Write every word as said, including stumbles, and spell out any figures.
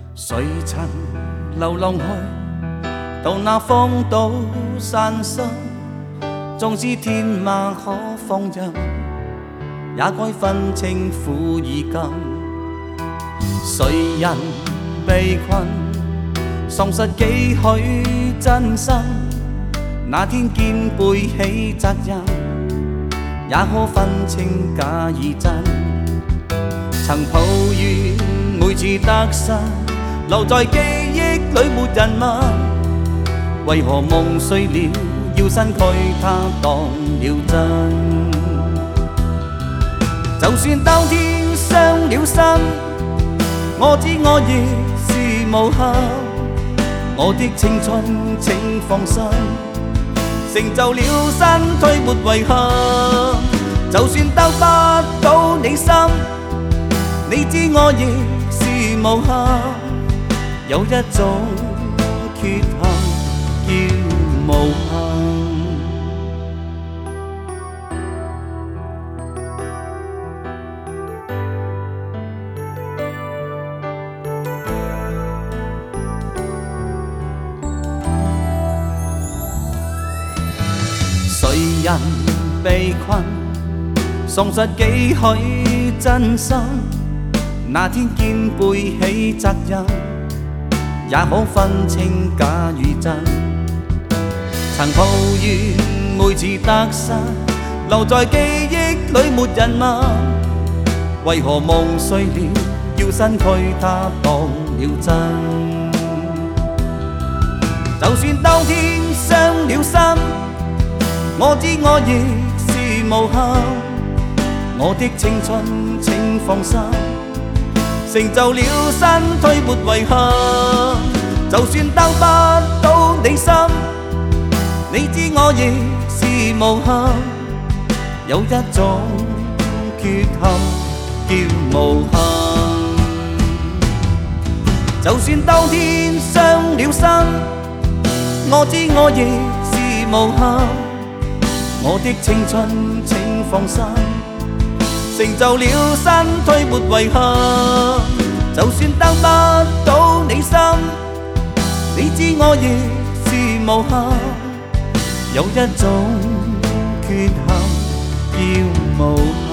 谁曾流浪去，到那荒岛散心？纵使天马可放任，也该分清苦与甘。谁人被困，丧失几许真心？那天肩背起责任，也可分清假与真。曾抱怨每次得失，留在記憶裏沒人問，為何夢碎了要身軀它當了真？就算當天傷了心，我知我亦是無憾，我的青春請放心，成就了身軀沒遺憾。就算得不到你心，你知我亦是無憾。有一種缺陷叫無憾。誰人被困，喪失幾許真心？那天肩背起責任，也可分清假與真。曾抱怨每次得失，留在記憶裏沒人問，為何夢碎了要身軀它當了真？就算當天傷了心，我知我亦是無憾，我的青春請放心，成就了身軀沒遺憾。就算得不到你心，你知我亦是無憾。有一種缺陷叫無憾。就算當天傷了心，我知我亦是無憾。我的青春請放心，成就了身軀沒遺憾。就算得不到你心，你知我亦是無憾。有一種缺陷叫無憾。